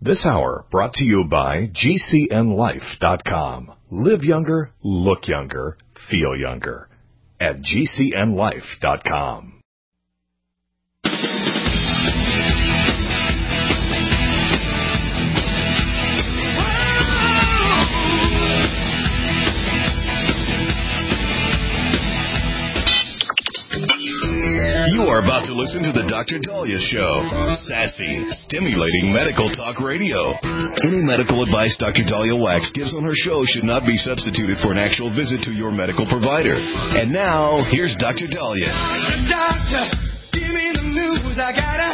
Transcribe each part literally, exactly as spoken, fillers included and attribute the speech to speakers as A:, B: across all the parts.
A: This hour brought to you by G C N life dot com. Live younger, look younger, feel younger at G C N life dot com. You are about to listen to the Doctor Dahlia Show. Sassy, stimulating medical talk radio. Any medical advice Doctor Dahlia Wax gives on her show should not be substituted for an actual visit to your medical provider. And now, here's Doctor Dahlia.
B: Doctor, give me the news. I gotta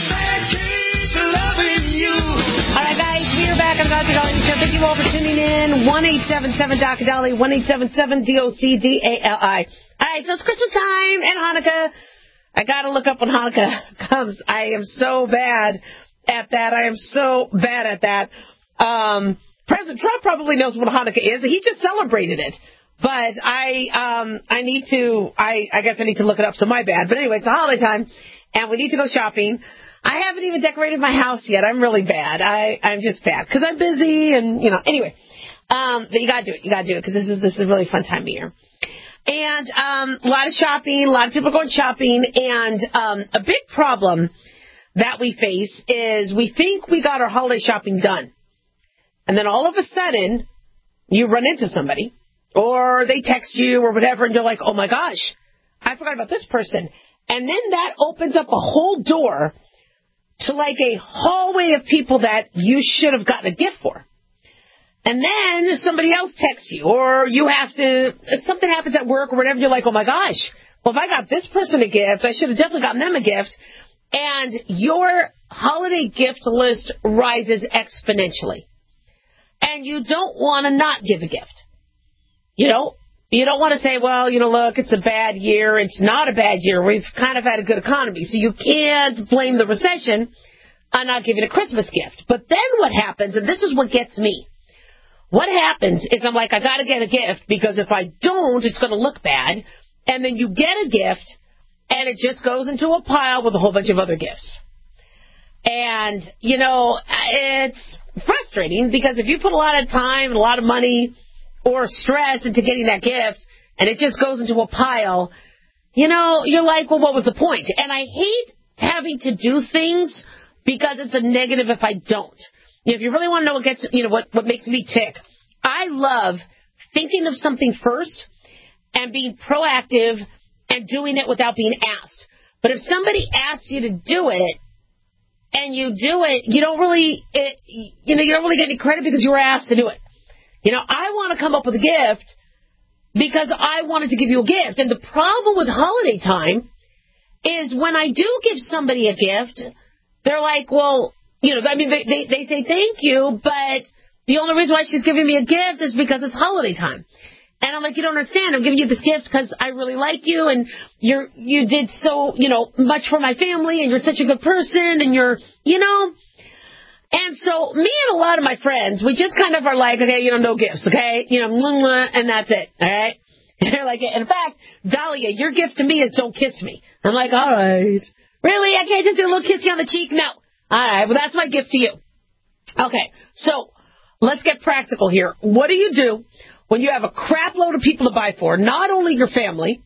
B: keep loving you.
C: All right, guys, we are back on Doctor Dahlia Show. Thank you all for tuning in. one eight seven seven Doctor Dahlia, one eight seven seven D O C D A L I. All right, so it's Christmas time and Hanukkah. I got to look up when Hanukkah comes. I am so bad at that. I am so bad at that. Um, President Trump probably knows what Hanukkah is. He just celebrated it. But I um, I need to, I, I guess I need to look it up, so my bad. But anyway, it's a holiday time, and we need to go shopping. I haven't even decorated my house yet. I'm really bad. I, I'm just bad because I'm busy and, you know, anyway. Um, but you got to do it. You got to do it because this is, this is a really fun time of year. And um, a lot of shopping, a lot of people going shopping, and um, a big problem that we face is we think we got our holiday shopping done. And then all of a sudden, you run into somebody, or they text you or whatever, and you're like, oh my gosh, I forgot about this person. And then that opens up a whole door to like a hallway of people that you should have gotten a gift for. And then somebody else texts you, or you have to, something happens at work or whatever, you're like, oh my gosh, well, if I got this person a gift, I should have definitely gotten them a gift. And your holiday gift list rises exponentially. And you don't want to not give a gift. You know, you don't want to say, well, you know, look, it's a bad year. It's not a bad year. We've kind of had a good economy. So you can't blame the recession on not giving a Christmas gift. But then what happens, and this is what gets me. What happens is I'm like, I got to get a gift because if I don't, it's going to look bad. And then you get a gift, and it just goes into a pile with a whole bunch of other gifts. And, you know, it's frustrating because if you put a lot of time and a lot of money or stress into getting that gift, and it just goes into a pile, you know, you're like, well, what was the point? And I hate having to do things because it's a negative if I don't. If you really want to know what gets, you know, what, what makes me tick, I love thinking of something first and being proactive and doing it without being asked. But if somebody asks you to do it and you do it, you don't really, it, you know, you don't really get any credit because you were asked to do it. You know, I want to come up with a gift because I wanted to give you a gift. And the problem with holiday time is when I do give somebody a gift, they're like, well, you know, I mean, they, they, they say thank you, but the only reason why she's giving me a gift is because it's holiday time. And I'm like, you don't understand. I'm giving you this gift because I really like you, and you're you did so, you know, much for my family, and you're such a good person, and you're, you know. And so me and a lot of my friends, we just kind of are like, okay, you know, no gifts, okay? You know, and that's it, all right? And they're like, in fact, Dahlia, your gift to me is don't kiss me. I'm like, all right. Really? I can't just do a little kissy on the cheek? No. All right, well, that's my gift to you. Okay, so let's get practical here. What do you do when you have a crap load of people to buy for? Not only your family,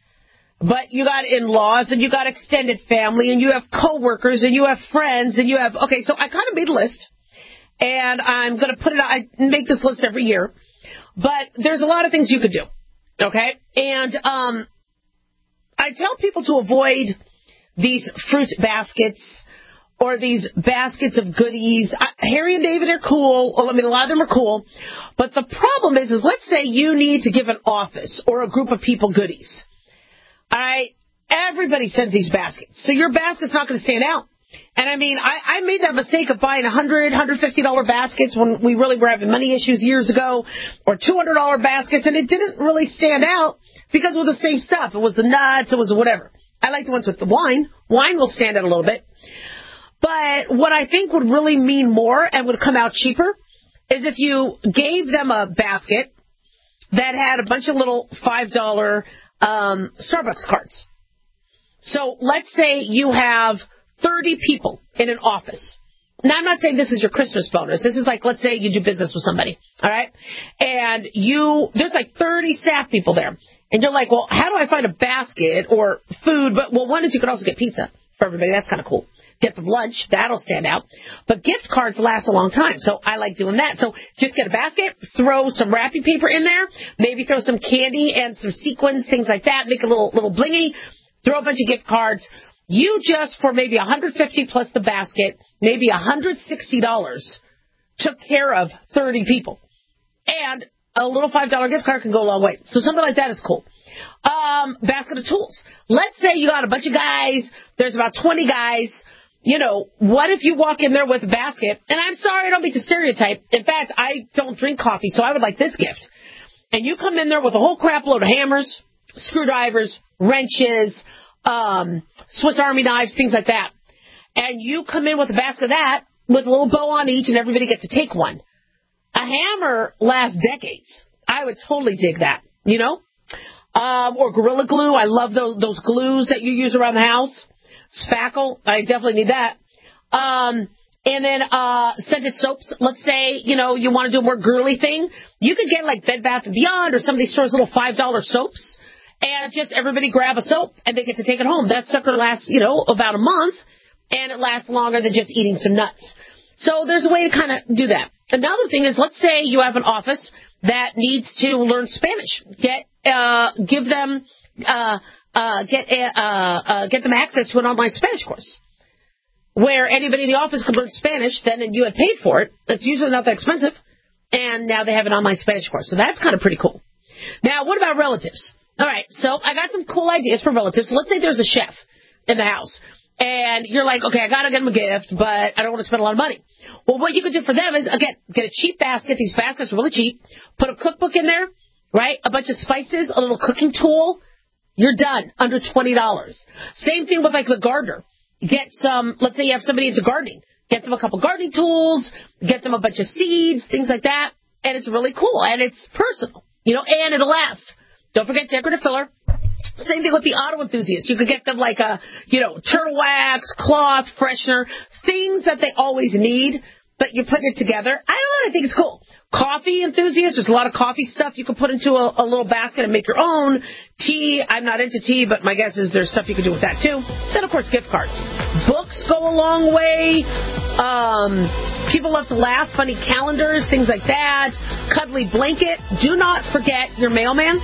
C: but you got in-laws and you got extended family and you have coworkers and you have friends and you have... Okay, so I kind of made a list, and I'm going to put it out. I make this list every year, but there's a lot of things you could do, okay? And um, I tell people to avoid these fruit baskets or these baskets of goodies. I, Harry and David are cool. Well, I mean, a lot of them are cool. But the problem is, is let's say you need to give an office or a group of people goodies. All right? Everybody sends these baskets. So your basket's not going to stand out. And, I mean, I, I made that mistake of buying one hundred dollars, one hundred fifty dollars baskets when we really were having money issues years ago, or two hundred dollars baskets, and it didn't really stand out because it was the same stuff. It was the nuts. It was whatever. I like the ones with the wine. Wine will stand out a little bit. But what I think would really mean more and would come out cheaper is if you gave them a basket that had a bunch of little five dollar um, Starbucks cards. So let's say you have thirty people in an office. now I'm not saying this is your Christmas bonus. This is like, let's say you do business with somebody, all right? And you, there's like thirty staff people there. And you're like, well, how do I find a basket or food? But, well, one is you can also get pizza for everybody. That's kind of cool. Get them lunch. That'll stand out. But gift cards last a long time, so I like doing that. So just get a basket, throw some wrapping paper in there, maybe throw some candy and some sequins, things like that, make a little little blingy, throw a bunch of gift cards. You just, for maybe one hundred fifty dollars plus the basket, maybe one hundred sixty dollars, took care of thirty people. And a little five dollar gift card can go a long way. So something like that is cool. Um, basket of tools. Let's say you got a bunch of guys. There's about twenty guys. You know, what if you walk in there with a basket? And I'm sorry, I don't mean to stereotype. In fact, I don't drink coffee, so I would like this gift. And you come in there with a whole crap load of hammers, screwdrivers, wrenches, um, Swiss Army knives, things like that. And you come in with a basket of that with a little bow on each, and everybody gets to take one. A hammer lasts decades. I would totally dig that, you know? Um, or Gorilla Glue. I love those, those glues that you use around the house. Spackle, I definitely need that. Um, and then uh, scented soaps. Let's say, you know, you want to do a more girly thing. You could get like Bed Bath and Beyond or some of these stores little five dollar soaps. And just everybody grab a soap and they get to take it home. That sucker lasts, you know, about a month. And it lasts longer than just eating some nuts. So there's a way to kind of do that. Another thing is, let's say you have an office that needs to learn Spanish. Get, uh, give them, uh, Uh, get uh, uh, get them access to an online Spanish course where anybody in the office could learn Spanish then, and you had paid for it. It's usually not that expensive, and now they have an online Spanish course. So that's kind of pretty cool. Now, what about relatives? All right, so I got some cool ideas for relatives. So let's say there's a chef in the house, and you're like, okay, I got to get them a gift, but I don't want to spend a lot of money. Well, what you could do for them is, again, get a cheap basket. These baskets are really cheap. Put a cookbook in there, right? A bunch of spices, a little cooking tool. You're done. Under twenty dollars. Same thing with, like, the gardener. Get some, let's say you have somebody into gardening. Get them a couple gardening tools. Get them a bunch of seeds, things like that. And it's really cool. And it's personal. You know, and it'll last. Don't forget decorative filler. Same thing with the auto enthusiasts. You could get them, like, a, you know, turtle wax, cloth, freshener, things that they always need, but you're putting it together. I don't know. I think it's cool. Coffee enthusiasts, there's a lot of coffee stuff you can put into a, a little basket and make your own. Tea, I'm not into tea, but my guess is there's stuff you can do with that too. Then, of course, gift cards. Books go a long way. Um, people love to laugh. Funny calendars, things like that. Cuddly blanket. Do not forget your mailman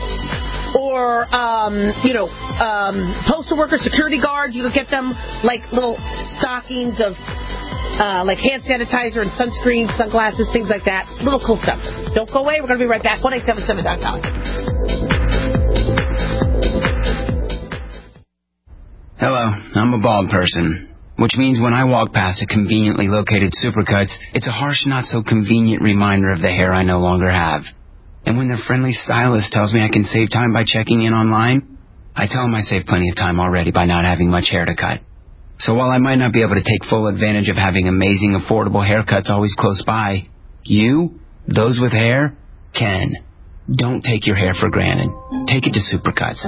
C: or, um, you know, um, postal worker, security guard. You can get them like little stockings of Uh, like hand sanitizer and sunscreen, sunglasses, things like that. Little cool stuff. Don't go away. We're going to be right back. one eight seven seven dot com.
D: Hello, I'm a bald person, which means when I walk past a conveniently located Supercuts, it's a harsh, not-so-convenient reminder of the hair I no longer have. And when their friendly stylist tells me I can save time by checking in online, I tell them I save plenty of time already by not having much hair to cut. So while I might not be able to take full advantage of having amazing, affordable haircuts always close by, you, those with hair, can. Don't take your hair for granted. Take it to Supercuts.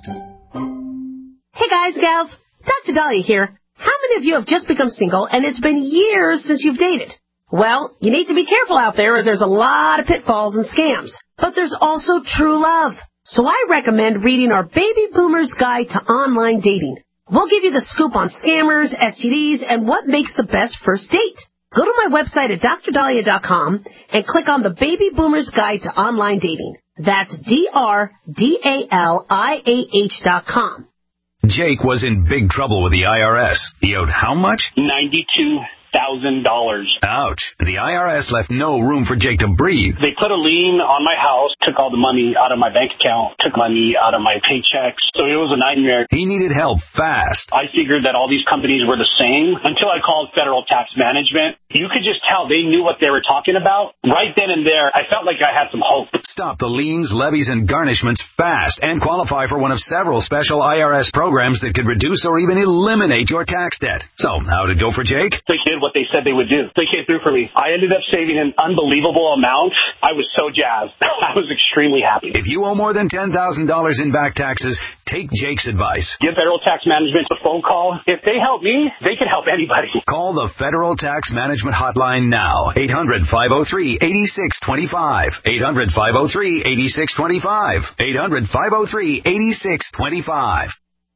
C: Hey guys, gals, Doctor Dahlia here. How many of you have just become single and it's been years since you've dated? Well, you need to be careful out there as there's a lot of pitfalls and scams. But there's also true love. So I recommend reading our Baby Boomer's Guide to Online Dating. We'll give you the scoop on scammers, S T Ds, and what makes the best first date. Go to my website at dr dahlia dot com and click on the Baby Boomer's Guide to Online Dating. That's D R D A L I A H dot com.
A: Jake was in big trouble with the I R S. He owed how much?
E: ninety-two thousand dollars.
A: Ouch. The I R S left no room for Jake to breathe.
E: They put a lien on my house, took all the money out of my bank account, took money out of my paychecks. So it was a nightmare.
A: He needed help fast.
E: I figured that all these companies were the same until I called Federal Tax Management. You could just tell they knew what they were talking about. Right then and there, I felt like I had some hope.
A: Stop the liens, levies, and garnishments fast and qualify for one of several special I R S programs that could reduce or even eliminate your tax debt. So, how'd it go for Jake?
E: The kid what they said they would do. They came through for me. I ended up saving an unbelievable amount. I was so jazzed. I was extremely happy.
F: If you owe more than ten thousand dollars in back taxes, take Jake's advice.
E: Give Federal Tax Management a phone call. If they help me, they can help anybody.
F: Call the Federal Tax Management Hotline now. eight hundred, five oh three, eight six two five. eight hundred, five oh three, eight six two five. eight hundred, five oh three, eight six two five.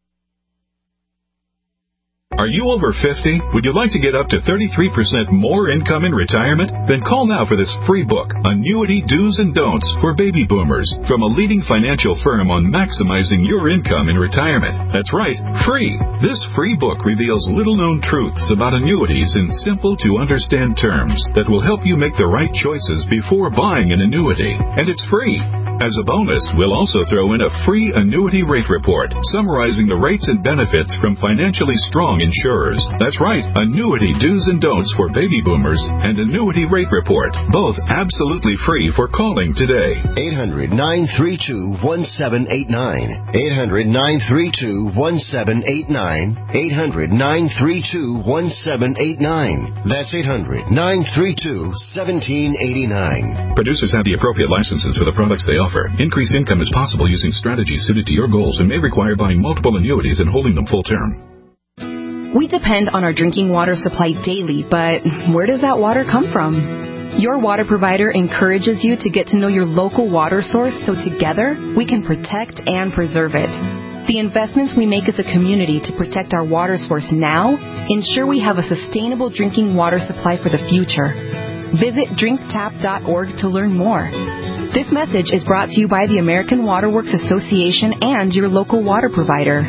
G: Are you over fifty? Would you like to get up to thirty-three percent more income in retirement? Then call now for this free book, Annuity Do's and Don'ts for Baby Boomers, from a leading financial firm on maximizing your income in retirement. That's right, free. This free book reveals little-known truths about annuities in simple-to-understand terms that will help you make the right choices before buying an annuity. And it's free. As a bonus, we'll also throw in a free annuity rate report summarizing the rates and benefits from financially strong insurers. That's right, Annuity Do's and Don'ts for Baby Boomers and Annuity Rate Report, both absolutely free for calling today.
H: eight hundred, nine three two, one seven eight nine. eight hundred, nine three two, one seven eight nine. eight hundred, nine three two, one seven eight nine. That's eight hundred, nine three two, one seven eight nine.
G: Producers have the appropriate licenses for the products they offer. Increased income is possible using strategies suited to your goals and may require buying multiple annuities and holding them full term.
I: We depend on our drinking water supply daily, but where does that water come from? Your water provider encourages you to get to know your local water source so together we can protect and preserve it. The investments we make as a community to protect our water source now ensure we have a sustainable drinking water supply for the future. Visit drink tap dot org to learn more. This message is brought to you by the American Water Works Association and your local water provider.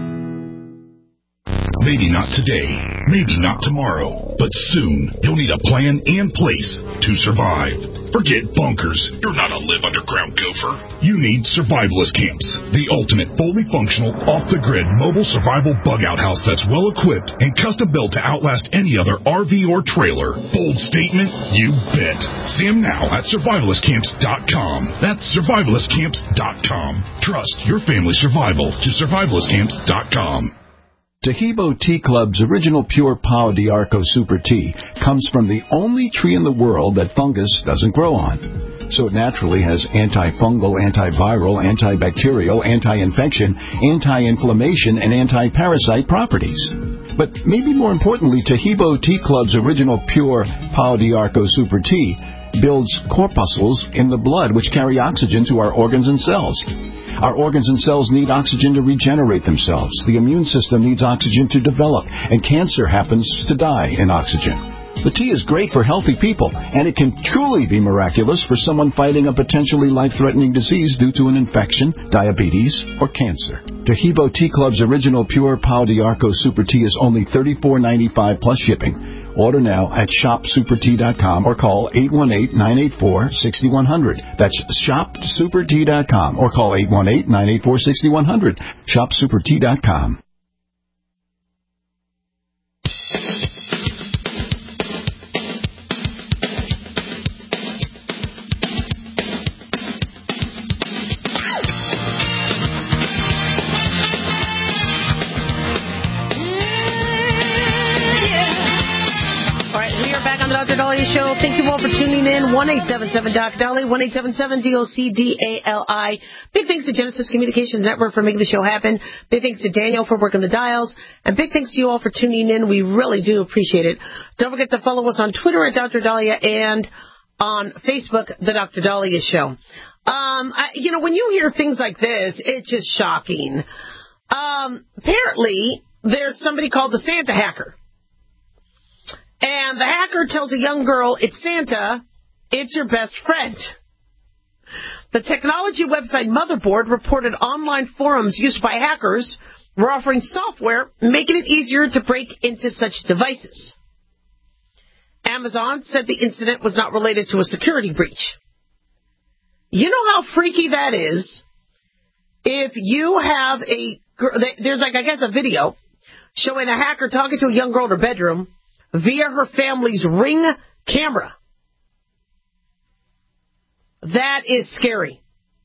J: Maybe not today, maybe not tomorrow, but soon you'll need a plan and place to survive. Forget bunkers. You're not a live underground gopher. You need Survivalist Camps, the ultimate fully functional, off-the-grid mobile survival bug-out house that's well-equipped and custom-built to outlast any other R V or trailer. Bold statement? You bet. See them now at survivalist camps dot com. That's survivalist camps dot com. Trust your family's survival to survivalist camps dot com.
K: Tahibo Tea Club's original pure Pau d'Arco Super Tea comes from the only tree in the world that fungus doesn't grow on. So it naturally has antifungal, antiviral, antibacterial, anti-infection, anti-inflammation, and anti-parasite properties. But maybe more importantly, Tahibo Tea Club's original pure Pau d'Arco Super Tea builds corpuscles in the blood which carry oxygen to our organs and cells. Our organs and cells need oxygen to regenerate themselves. The immune system needs oxygen to develop, and cancer happens to die in oxygen. The tea is great for healthy people, and it can truly be miraculous for someone fighting a potentially life-threatening disease due to an infection, diabetes, or cancer. Tahibo Tea Club's original pure Pau d'Arco Super Tea is only thirty-four ninety-five plus shipping. Order now at shop super tea dot com or call eight one eight, nine eight four, six one zero zero. That's shop super tea dot com or call eight one eight, nine eight four, six one zero zero. shop super tea dot com.
C: Doctor Dahlia Show. Thank you all for tuning in. one eight seven seven Doc Dolly, one eight seven seven D O C D A L I. Big thanks to Genesis Communications Network for making the show happen. Big thanks to Daniel for working the dials. And big thanks to you all for tuning in. We really do appreciate it. Don't forget to follow us on Twitter at Doctor Dahlia and on Facebook, The Doctor Dahlia Show. Um, I, you know, when you hear things like this, it's just shocking. Um, apparently, there's somebody called the Santa hacker. And the hacker tells a young girl, it's Santa, it's your best friend. The technology website Motherboard reported online forums used by hackers were offering software making it easier to break into such devices. Amazon said the incident was not related to a security breach. You know how freaky that is? If you have a, there's like, I guess, a video showing a hacker talking to a young girl in her bedroom via her family's Ring camera. That is scary.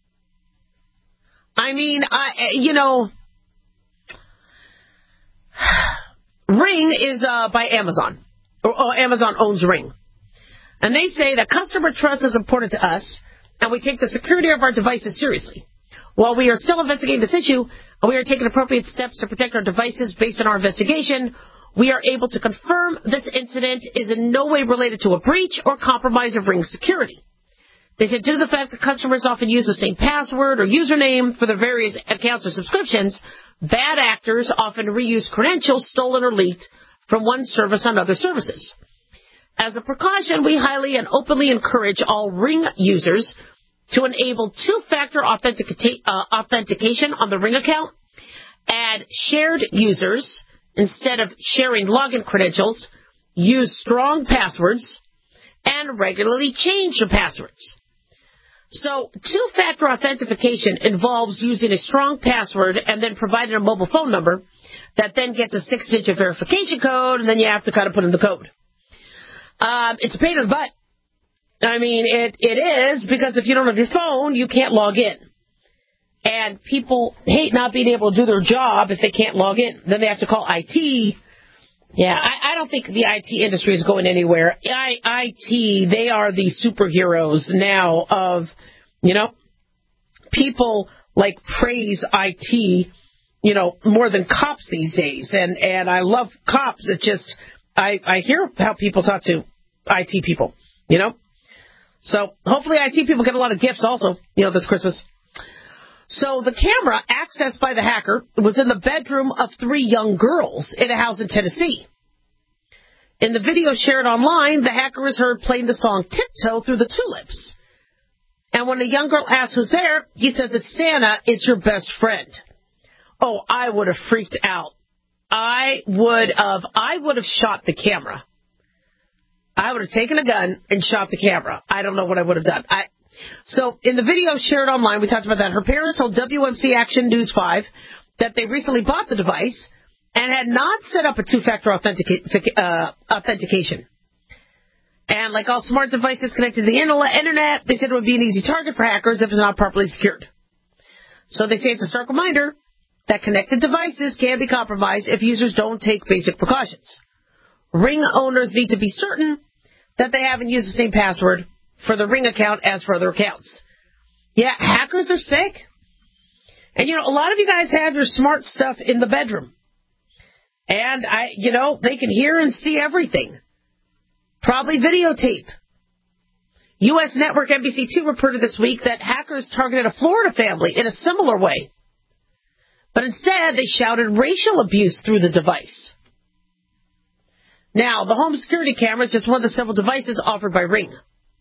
C: I mean, I, you know, Ring is uh, by Amazon. or, or Amazon owns Ring. And they say that customer trust is important to us, and we take the security of our devices seriously. While we are still investigating this issue, and we are taking appropriate steps to protect our devices based on our investigation, we are able to confirm this incident is in no way related to a breach or compromise of Ring's security. They said due to the fact that customers often use the same password or username for their various accounts or subscriptions, bad actors often reuse credentials stolen or leaked from one service on other services. As a precaution, we highly and openly encourage all Ring users to enable two-factor authentica- uh, authentication on the Ring account, add shared users instead of sharing login credentials, use strong passwords, and regularly change your passwords. So, two-factor authentication involves using a strong password and then providing a mobile phone number that then gets a six-digit verification code, and then you have to kind of put in the code. Um, it's a pain in the butt. I mean, it, it is, because if you don't have your phone, you can't log in. And people hate not being able to do their job if they can't log in. Then they have to call I T. Yeah, I, I don't think the I T industry is going anywhere. I, IT, they are the superheroes now of, you know, people like praise I T, you know, more than cops these days. And, and I love cops. It just, I, I hear how people talk to I T people, you know. So hopefully I T people get a lot of gifts also, you know, this Christmas. So the camera accessed by the hacker was in the bedroom of three young girls in a house in Tennessee. In the video shared online, the hacker is heard playing the song Tiptoe Through the Tulips. And when a young girl asks who's there, he says, it's Santa, it's your best friend. Oh, I would have freaked out. I would have, I would have shot the camera. I would have taken a gun and shot the camera. I don't know what I would have done. I, So, in the video shared online, we talked about that. Her parents told W M C Action News five that they recently bought the device and had not set up a two-factor authentica- uh, authentication. And like all smart devices connected to the internet, they said it would be an easy target for hackers if it's not properly secured. So they say it's a stark reminder that connected devices can be compromised if users don't take basic precautions. Ring owners need to be certain that they haven't used the same password for the Ring account as for other accounts. Yeah, hackers are sick. And, you know, a lot of you guys have your smart stuff in the bedroom. And, I, you know, they can hear and see everything. Probably videotape. U S Network N B C two reported this week that hackers targeted a Florida family in a similar way. But instead, they shouted racial abuse through the device. Now, the home security camera is just one of the several devices offered by Ring.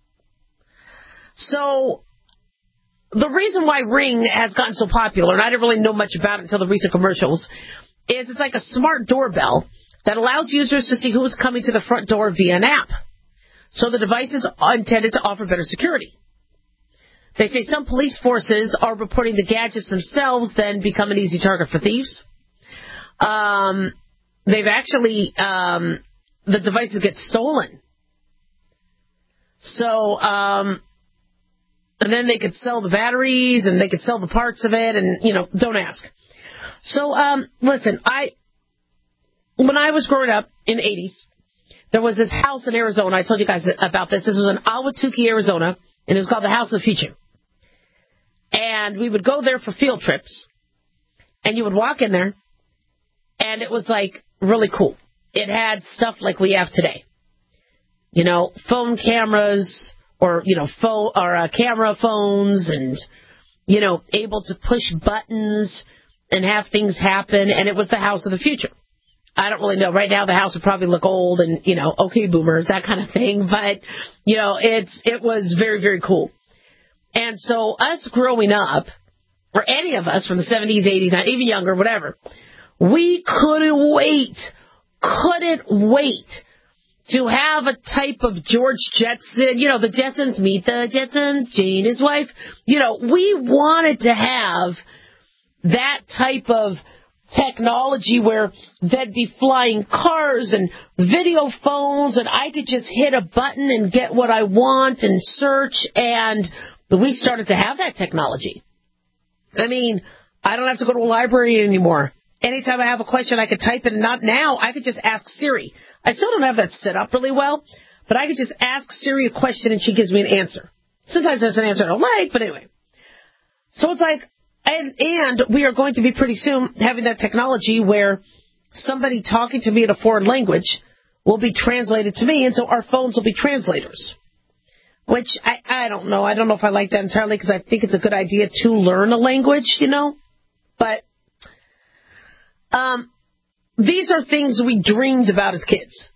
C: So, the reason why Ring has gotten so popular, and I didn't really know much about it until the recent commercials, is it's like a smart doorbell that allows users to see who is coming to the front door via an app. So the device is intended to offer better security. They say some police forces are reporting the gadgets themselves then become an easy target for thieves. Um, they've actually, um, the devices get stolen. So, um... And then they could sell the batteries, and they could sell the parts of it, and, you know, don't ask. So, um, listen, I, when I was growing up in the eighties, there was this house in Arizona. I told you guys about this. This was in Ahwatukee, Arizona, and it was called the House of the Future. And we would go there for field trips, and you would walk in there, and it was, like, really cool. It had stuff like we have today. You know, phone cameras, or, you know, phone, or uh, camera phones, and, you know, able to push buttons and have things happen, and it was the house of the future. I don't really know. Right now, the house would probably look old and, you know, okay, boomer, that kind of thing, but, you know, it's it was very, very cool. And so us growing up, or any of us from the seventies, eighties, even younger, whatever, we couldn't wait, couldn't wait to have a type of George Jetson, you know, the Jetsons, meet the Jetsons, Jane, his wife. You know, we wanted to have that type of technology where there'd be flying cars and video phones, and I could just hit a button and get what I want and search, and we started to have that technology. I mean, I don't have to go to a library anymore. Anytime I have a question, I could type it, and not now. I could just ask Siri. I still don't have that set up really well, but I could just ask Siri a question and she gives me an answer. Sometimes that's an answer I don't like, but anyway. So it's like, and, and we are going to be pretty soon having that technology where somebody talking to me in a foreign language will be translated to me, and so our phones will be translators. Which, I, I don't know. I don't know if I like that entirely because I think it's a good idea to learn a language, you know. But um, these are things we dreamed about as kids.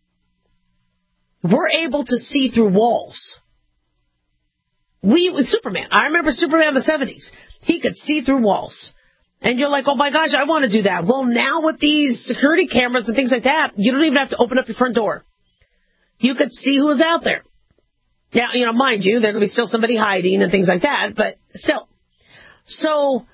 C: We're able to see through walls. We, with Superman, I remember Superman in the seventies. He could see through walls. And you're like, oh my gosh, I want to do that. Well, now with these security cameras and things like that, you don't even have to open up your front door. You could see who is out there. Now, you know, mind you, there'll be still somebody hiding and things like that, but still. So,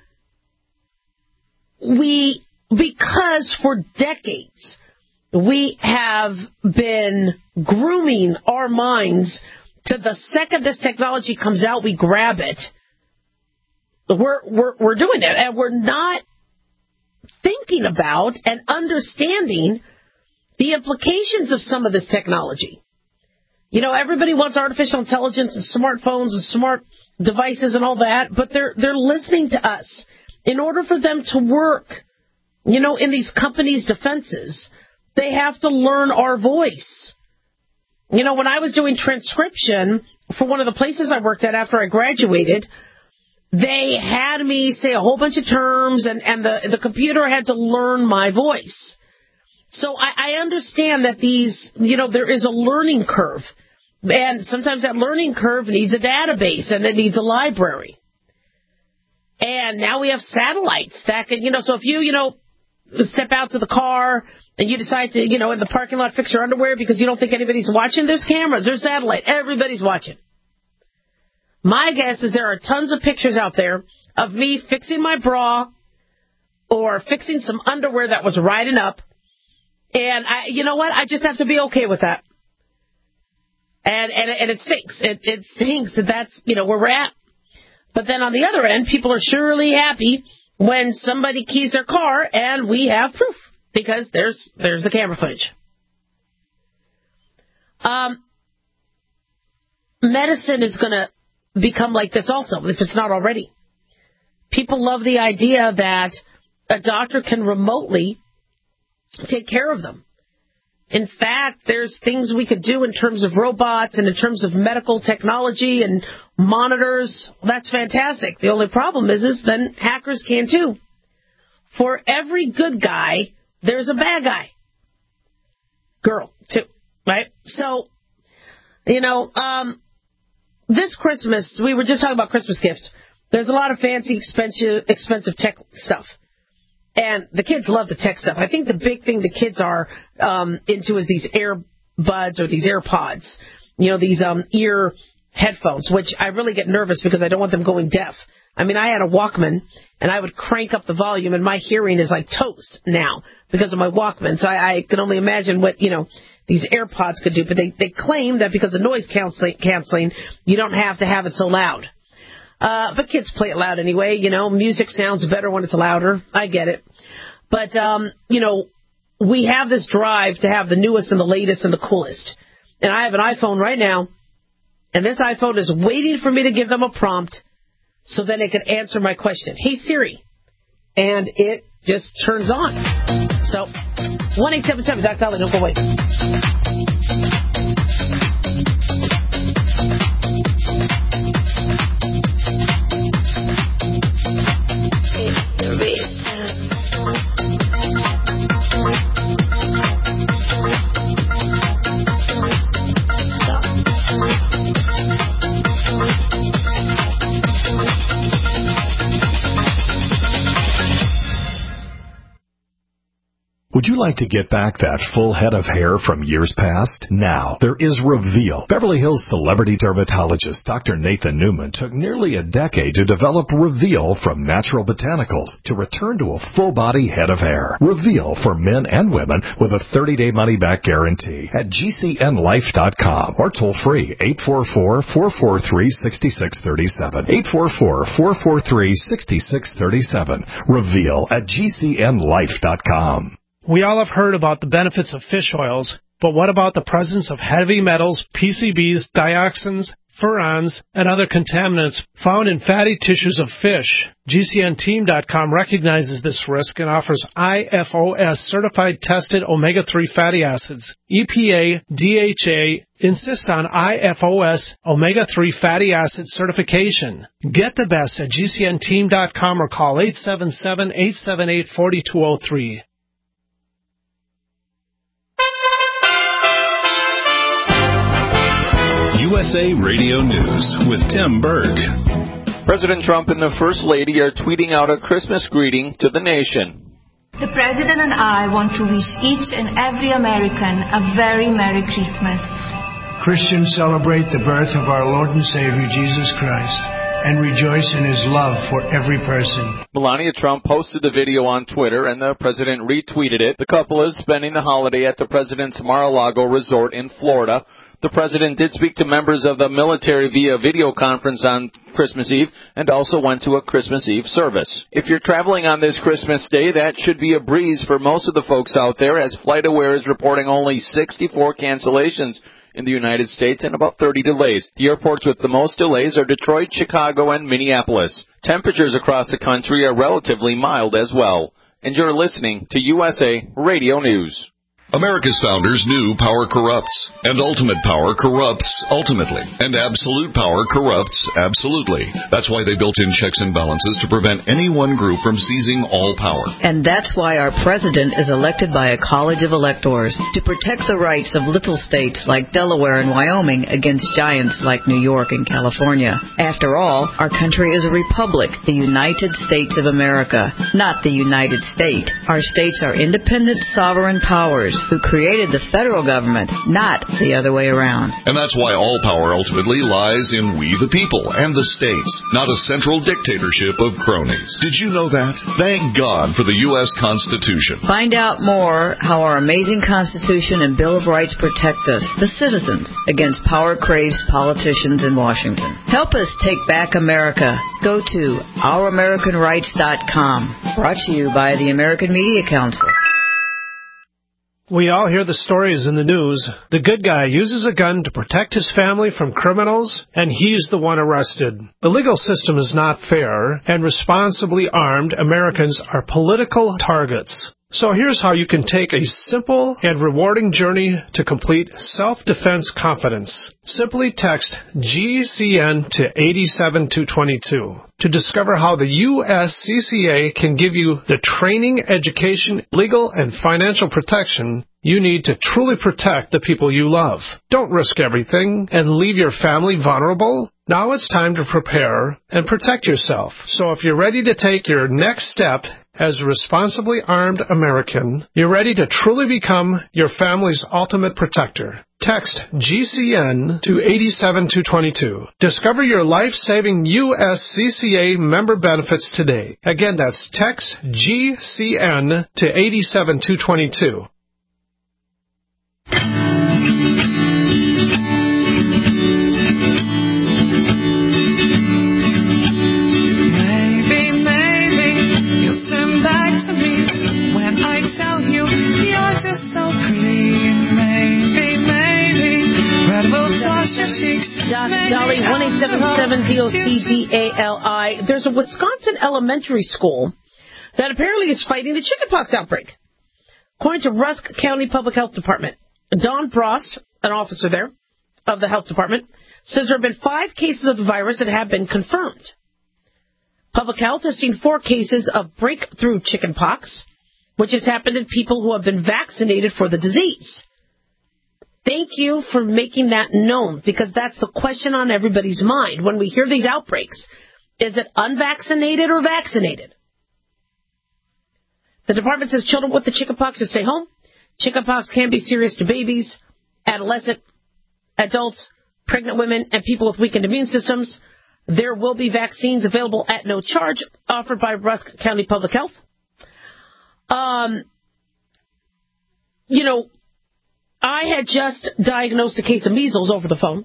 C: we, because for decades, we have been grooming our minds to the second this technology comes out, we grab it. We're, we're, we're doing it, and we're not thinking about and understanding the implications of some of this technology. You know, everybody wants artificial intelligence and smartphones and smart devices and all that, but they're, they're listening to us. In order for them to work, you know, in these companies' defenses, they have to learn our voice. You know, when I was doing transcription for one of the places I worked at after I graduated, they had me say a whole bunch of terms, and, and the, the computer had to learn my voice. So I, I understand that these, you know, there is a learning curve. And sometimes that learning curve needs a database, and it needs a library. And now we have satellites that can, you know, so if you, you know, step out to the car and you decide to, you know, in the parking lot fix your underwear because you don't think anybody's watching, there's cameras, there's satellite, everybody's watching. My guess is there are tons of pictures out there of me fixing my bra or fixing some underwear that was riding up. And I, you know what? I just have to be okay with that. And, and, and it stinks. It, it stinks that that's, you know, where we're at. But then on the other end, people are surely happy when somebody keys their car and we have proof because there's, there's the camera footage. Um, medicine is going to become like this also, if it's not already. People love the idea that a doctor can remotely take care of them. In fact, there's things we could do in terms of robots and in terms of medical technology and monitors. That's fantastic. The only problem is, is then hackers can too. For every good guy, there's a bad guy. Girl, too, right? So, you know, um, this Christmas, we were just talking about Christmas gifts. There's a lot of fancy, expensive, expensive tech stuff. And the kids love the tech stuff. I think the big thing the kids are um, into is these earbuds or these AirPods. You know, these um, ear headphones, which I really get nervous because I don't want them going deaf. I mean, I had a Walkman, and I would crank up the volume, and my hearing is like toast now because of my Walkman. So I, I can only imagine what, you know, these AirPods could do. But they, they claim that because of noise canceling, canceling, you don't have to have it so loud. Uh, but kids play it loud anyway, you know, music sounds better when it's louder. I get it. But, um, you know, we have this drive to have the newest and the latest and the coolest. And I have an iPhone right now, and this iPhone is waiting for me to give them a prompt so then it can answer my question. Hey, Siri. And it just turns on. So, one eight seven seven, Doc Dolly, don't go away.
L: Would you like to get back that full head of hair from years past? Now, there is Reveal. Beverly Hills celebrity dermatologist Doctor Nathan Newman took nearly a decade to develop Reveal from natural botanicals to return to a full-body head of hair. Reveal for men and women with a thirty-day money-back guarantee at G C N life dot com or toll-free eight four four, four four three, six six three seven. eight four four, four four three, six six three seven. Reveal at G C N life dot com.
M: We all have heard about the benefits of fish oils, but what about the presence of heavy metals, P C Bs, dioxins, furans, and other contaminants found in fatty tissues of fish? G C N team dot com recognizes this risk and offers I F O S-certified tested omega three fatty acids. E P A, D H A insist on I F O S omega three fatty acid certification. Get the best at G C N team dot com or call eight seven seven, eight seven eight, four two zero three.
G: U S A Radio News with Tim Berg.
N: President Trump and the First Lady are tweeting out a Christmas greeting to the nation.
O: The President and I want to wish each and every American a very Merry Christmas.
P: Christians celebrate the birth of our Lord and Savior, Jesus Christ, and rejoice in His love for every person.
N: Melania Trump posted the video on Twitter, and the President retweeted it. The couple is spending the holiday at the President's Mar-a-Lago resort in Florida. The President did speak to members of the military via video conference on Christmas Eve and also went to a Christmas Eve service. If you're traveling on this Christmas Day, that should be a breeze for most of the folks out there, as FlightAware is reporting only sixty-four cancellations in the United States and about thirty delays. The airports with the most delays are Detroit, Chicago, and Minneapolis. Temperatures across the country are relatively mild as well. And you're listening to U S A Radio News.
A: America's founders knew power corrupts, and ultimate power corrupts ultimately, and absolute power corrupts absolutely. That's why they built in checks and balances to prevent any one group from seizing all power.
Q: And that's why our president is elected by a college of electors to protect the rights of little states like Delaware and Wyoming against giants like New York and California. After all, our country is a republic, the United States of America, not the United States. Our states are independent, sovereign powers who created the federal government, not the other way around.
A: And that's why all power ultimately lies in we the people and the states, not a central dictatorship of cronies. Did you know that? Thank God for the U S Constitution.
Q: Find out more how our amazing Constitution and Bill of Rights protect us, the citizens, against power-crazed politicians in Washington. Help us take back America. Go to our american rights dot com. Brought to you by the American Media Council.
M: We all hear the stories in the news. The good guy uses a gun to protect his family from criminals, and he's the one arrested. The legal system is not fair, and responsibly armed Americans are political targets. So here's how you can take a simple and rewarding journey to complete self-defense confidence. Simply text G C N to eight seven two two two to discover how the U S C C A can give you the training, education, legal, and financial protection you need to truly protect the people you love. Don't risk everything and leave your family vulnerable. Now it's time to prepare and protect yourself. So if you're ready to take your next step as a responsibly armed American, you're ready to truly become your family's ultimate protector. Text G C N to eight seven two two two. Discover your life-saving U S C C A member benefits today. Again, that's text G C N to eight seven two two two.
B: Maybe, maybe you'll turn back to me when I tell you you're just so pretty. Maybe, maybe red will flush your cheeks.
C: Dolly, one eight seven seven D O C D A L I. There's a Wisconsin elementary school that apparently is fighting the chickenpox outbreak. According to Rusk County Public Health Department, Don Frost, an officer there of the health department, says there have been five cases of the virus that have been confirmed. Public Health has seen four cases of breakthrough chickenpox, which has happened in people who have been vaccinated for the disease. Thank you for making that known, because that's the question on everybody's mind when we hear these outbreaks. Is it unvaccinated or vaccinated? The department says children with the chickenpox should stay home. Chickenpox can be serious to babies, adolescent, adults, pregnant women, and people with weakened immune systems. There will be vaccines available at no charge, offered by Rusk County Public Health. Um, you know, I had just diagnosed a case of measles over the phone,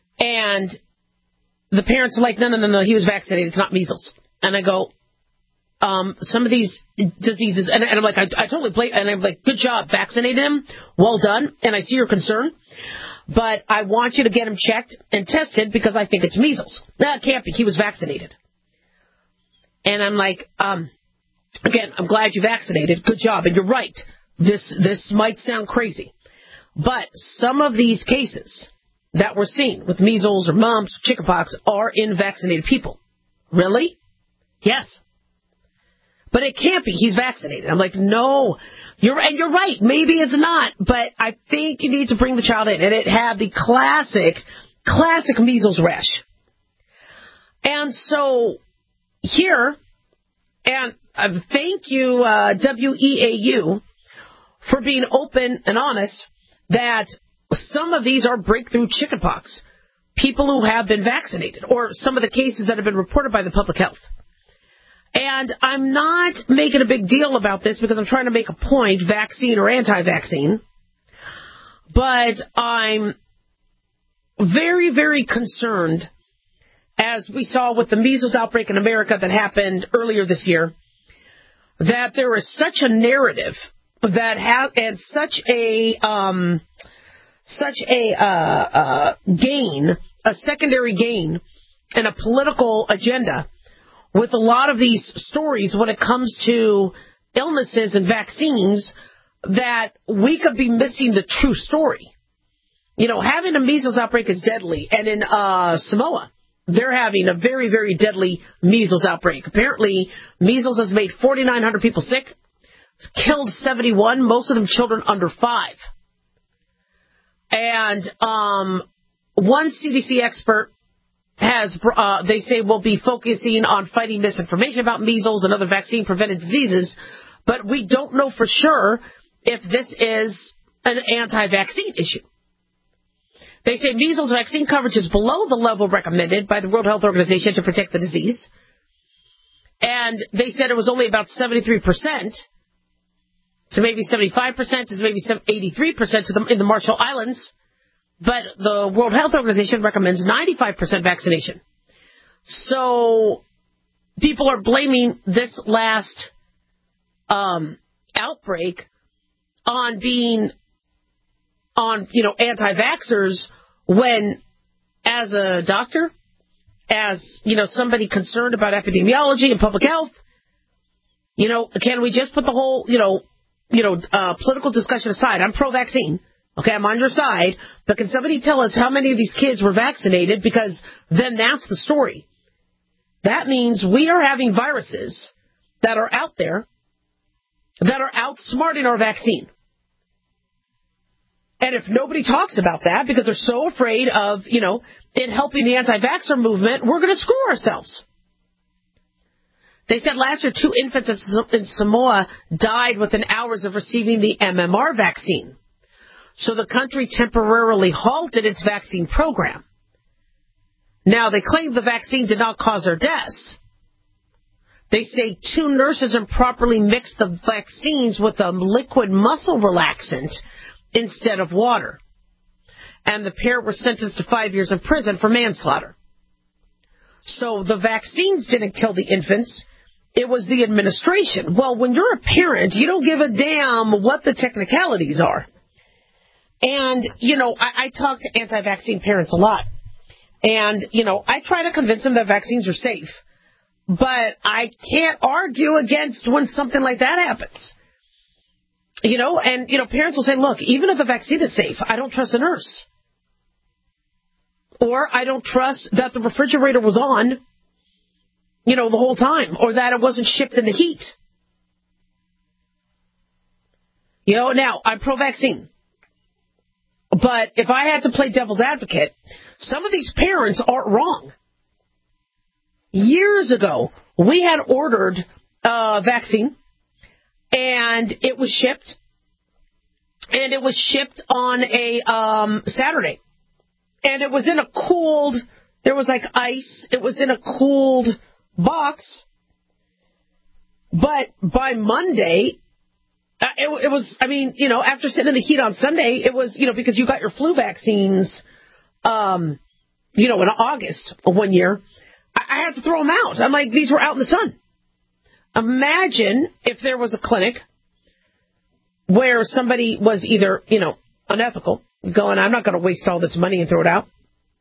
C: and the parents are like, no, no, no, no, he was vaccinated. It's not measles. And I go, um, some of these diseases, and, and I'm like, I, I totally blame, and I'm like, good job, vaccinated him, well done, and I see your concern, but I want you to get him checked and tested because I think it's measles. That can't be. He was vaccinated. And I'm like, um, again, I'm glad you vaccinated. Good job. And you're right. This this might sound crazy, but some of these cases that we're seeing with measles or mumps, or chickenpox are in vaccinated people. Really? Yes. But it can't be. He's vaccinated. I'm like, no. You're and you're right. Maybe it's not, but I think you need to bring the child in. And it had the classic, classic measles rash. And so here, and uh, thank you, uh, W E A U, for being open and honest that some of these are breakthrough chickenpox, people who have been vaccinated, or some of the cases that have been reported by the public health. And I'm not making a big deal about this because I'm trying to make a point, vaccine or anti-vaccine, but I'm very, very concerned, as we saw with the measles outbreak in America that happened earlier this year, that there is such a narrative that has, and such a, um, such a, uh, uh, gain, a secondary gain, and a political agenda with a lot of these stories when it comes to illnesses and vaccines, that we could be missing the true story. You know, having a measles outbreak is deadly, and in, uh, Samoa, they're having a very, very deadly measles outbreak. Apparently, measles has made forty-nine hundred people sick. It's killed seventy-one, most of them children under five. And um, one C D C expert has, uh, they say, will be focusing on fighting misinformation about measles and other vaccine-prevented diseases, but we don't know for sure if this is an anti-vaccine issue. They say measles vaccine coverage is below the level recommended by the World Health Organization to protect the disease. And they said it was only about seventy-three percent. So maybe seventy-five percent is maybe eighty-three percent in the Marshall Islands. But the World Health Organization recommends ninety-five percent vaccination. So people are blaming this last um, outbreak on being on, you know, anti-vaxxers, when as a doctor, as, you know, somebody concerned about epidemiology and public health, you know, can we just put the whole, you know, you know, uh, political discussion aside? I'm pro-vaccine. Okay, I'm on your side. But can somebody tell us how many of these kids were vaccinated? Because then that's the story. That means we are having viruses that are out there that are outsmarting our vaccine. And if nobody talks about that because they're so afraid of, you know, it helping the anti-vaxxer movement, we're going to screw ourselves. They said last year two infants in Samoa died within hours of receiving the M M R vaccine. So the country temporarily halted its vaccine program. Now, they claim the vaccine did not cause their deaths. They say two nurses improperly mixed the vaccines with a liquid muscle relaxant instead of water. And the pair were sentenced to five years in prison for manslaughter. So the vaccines didn't kill the infants. It was the administration. Well, when you're a parent, you don't give a damn what the technicalities are. And, you know, I, I talk to anti-vaccine parents a lot. And, you know, I try to convince them that vaccines are safe. But I can't argue against when something like that happens. You know, and, you know, parents will say, look, even if the vaccine is safe, I don't trust a nurse. Or I don't trust that the refrigerator was on, you know, the whole time. Or that it wasn't shipped in the heat. You know, now, I'm pro-vaccine. But if I had to play devil's advocate, some of these parents aren't wrong. Years ago, we had ordered a vaccine, and it was shipped, and it was shipped on a um, Saturday. And it was in a cooled, there was like ice, it was in a cooled box. But by Monday, uh, it, it was, I mean, you know, after sitting in the heat on Sunday, it was, you know, because you got your flu vaccines, um, you know, in August of one year, I, I had to throw them out. I'm like, these were out in the sun. imagine if there was a clinic where somebody was either, you know, unethical, going, I'm not going to waste all this money and throw it out,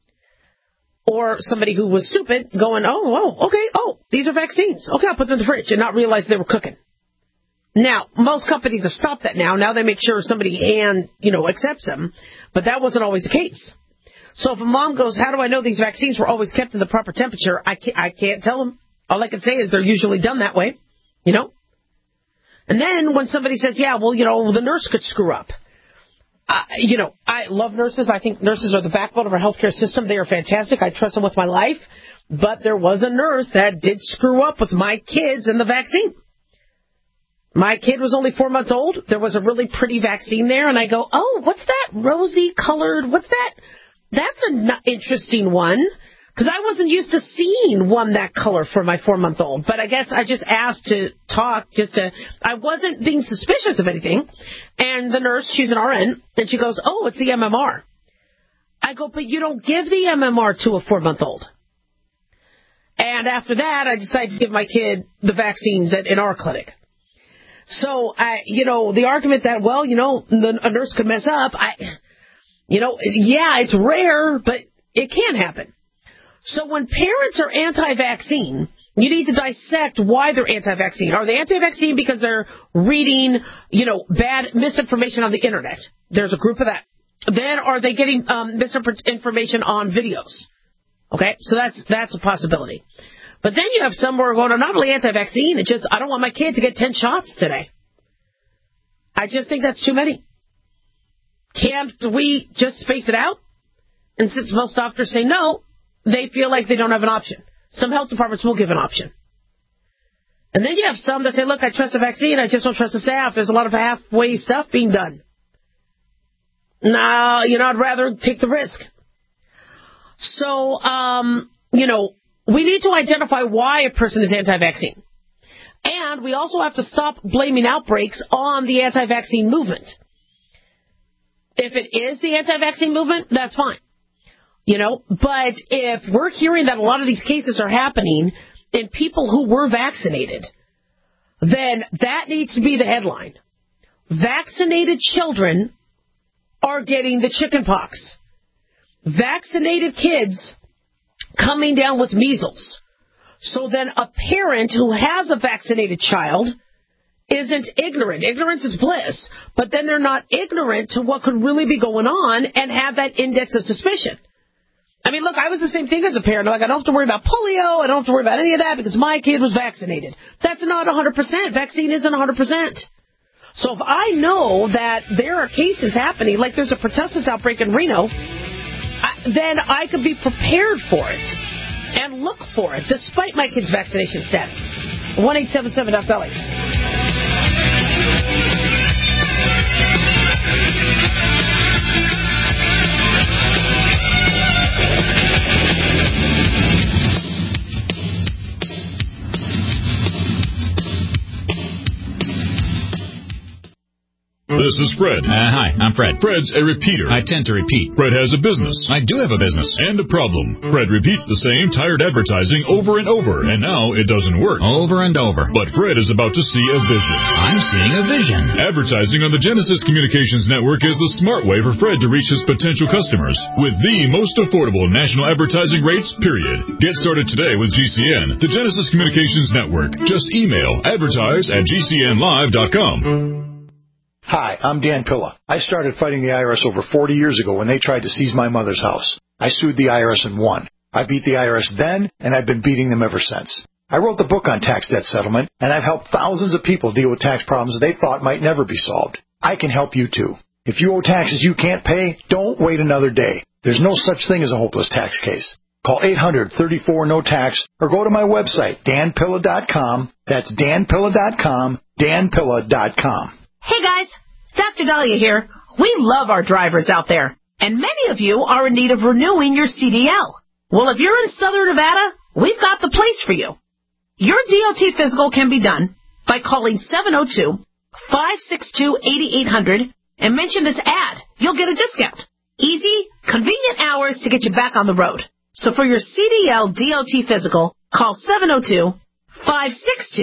C: or somebody who was stupid going, oh, oh, okay, oh, these are vaccines. Okay, I'll put them in the fridge and not realize they were cooking. Now, most companies have stopped that now. Now they make sure somebody, and, you know, accepts them, but that wasn't always the case. So if a mom goes, how do I know these vaccines were always kept in the proper temperature? I can't, I can't tell them. All I can say is they're usually done that way, you know? And then when somebody says, yeah, well, you know, the nurse could screw up. Uh, you know, I love nurses. I think nurses are the backbone of our healthcare system. They are fantastic. I trust them with my life. But there was a nurse that did screw up with my kids and the vaccine. My kid was only four months old. There was a really pretty vaccine there. And I go, oh, what's that rosy colored? What's that? That's an interesting one. Because I wasn't used to seeing one that color for my four-month-old. But I guess I just asked to talk, just to, I wasn't being suspicious of anything. And the nurse, she's an R N, and she goes, oh, it's the M M R. I go, but you don't give the M M R to a four-month-old. And after that, I decided to give my kid the vaccines at, in our clinic. So, I, you know, the argument that, well, you know, the, a nurse could mess up, I, you know, yeah, it's rare, but it can happen. So when parents are anti-vaccine, you need to dissect why they're anti-vaccine. Are they anti-vaccine because they're reading, you know, bad misinformation on the Internet? There's a group of that. Then are they getting um, misinformation on videos? Okay, so that's that's a possibility. But then you have some who are going, I'm not really anti-vaccine. It's just I don't want my kid to get ten shots today. I just think that's too many. Can't we just space it out? And since most doctors say no, they feel like they don't have an option. Some health departments will give an option. And then you have some that say, look, I trust the vaccine, I just don't trust the staff. There's a lot of halfway stuff being done. No, you know, I'd rather take the risk. So, um, you know, we need to identify why a person is anti-vaccine. And we also have to stop blaming outbreaks on the anti-vaccine movement. If it is the anti-vaccine movement, that's fine. You know, but if we're hearing that a lot of these cases are happening in people who were vaccinated, then that needs to be the headline. Vaccinated children are getting the chicken pox. Vaccinated kids coming down with measles. So then a parent who has a vaccinated child isn't ignorant. Ignorance is bliss, but then they're not ignorant to what could really be going on and have that index of suspicion. I mean, look, I was the same thing as a parent. Like, I don't have to worry about polio. I don't have to worry about any of that because my kid was vaccinated. That's not one hundred percent. Vaccine isn't one hundred percent. So if I know that there are cases happening, like there's a pertussis outbreak in Reno, I, then I could be prepared for it and look for it, despite my kid's vaccination status. one eight seven seven dot belly.
G: This is Fred.
R: Uh, hi, I'm Fred.
G: Fred's a repeater.
R: I tend to repeat.
G: Fred has a business.
R: I do have a business.
G: And a problem. Fred repeats the same tired advertising over and over, and now it doesn't work.
R: Over and over.
G: But Fred is about to see a vision.
R: I'm seeing a vision.
G: Advertising on the Genesis Communications Network is the smart way for Fred to reach his potential customers with the most affordable national advertising rates, period. Get started today with G C N, the Genesis Communications Network. Just email advertise at G C N live dot com.
S: Hi, I'm Dan Pilla. I started fighting the I R S over forty years ago when they tried to seize my mother's house. I sued the I R S and won. I beat the I R S then, and I've been beating them ever since. I wrote the book on tax debt settlement, and I've helped thousands of people deal with tax problems they thought might never be solved. I can help you too. If you owe taxes you can't pay, don't wait another day. There's no such thing as a hopeless tax case. Call eight hundred, thirty-four, no tax or go to my website, dan pilla dot com. That's dan pilla dot com, dan pilla dot com.
C: Hey guys, Doctor Dahlia here. We love our drivers out there, and many of you are in need of renewing your C D L. Well, if you're in Southern Nevada, we've got the place for you. Your D O T physical can be done by calling seven oh two, five six two, eight eight hundred and mention this ad. You'll get a discount. Easy, convenient hours to get you back on the road. So for your C D L D O T physical, call seven oh two, five six two,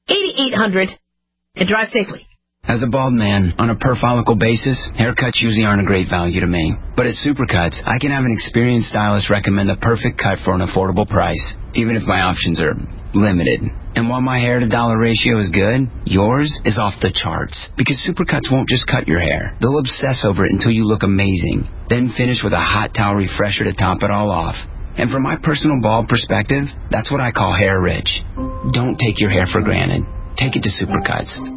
C: eighty-eight hundred, and drive safely.
D: As a bald man, on a per-follicle basis, haircuts usually aren't a great value to me. But at Supercuts, I can have an experienced stylist recommend the perfect cut for an affordable price, even if my options are limited. And while my hair-to-dollar ratio is good, yours is off the charts. Because Supercuts won't just cut your hair. They'll obsess over it until you look amazing. Then finish with a hot towel refresher to top it all off. And from my personal bald perspective, that's what I call hair rich. Don't take your hair for granted. Take it to Supercuts.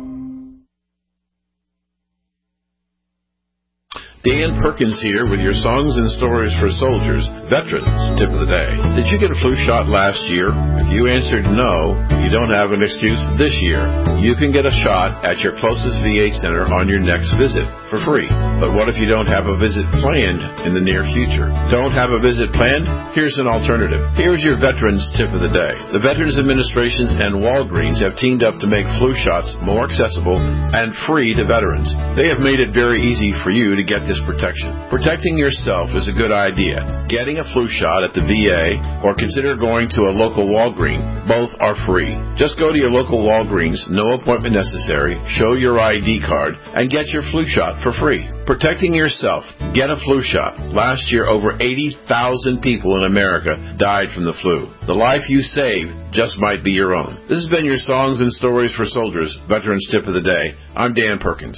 T: Dan Perkins here with your Songs and Stories for Soldiers, Veterans Tip of the Day. Did you get a flu shot last year? If you answered no, you don't have an excuse this year. You can get a shot at your closest V A center on your next visit for free. But what if you don't have a visit planned in the near future? Don't have a visit planned? Here's an alternative. Here's your Veterans Tip of the Day. The Veterans Administration and Walgreens have teamed up to make flu shots more accessible and free to veterans. They have made it very easy for you to get this protection. Protecting yourself is a good idea. Getting a flu shot at the V A or consider going to a local Walgreens. Both are free. Just go to your local Walgreens, no appointment necessary, show your I D card, and get your flu shot for free. Protecting yourself. Get a flu shot. Last year, over eighty thousand people in America died from the flu. The life you saved just might be your own. This has been your Songs and Stories for Soldiers, Veterans Tip of the Day. I'm Dan Perkins.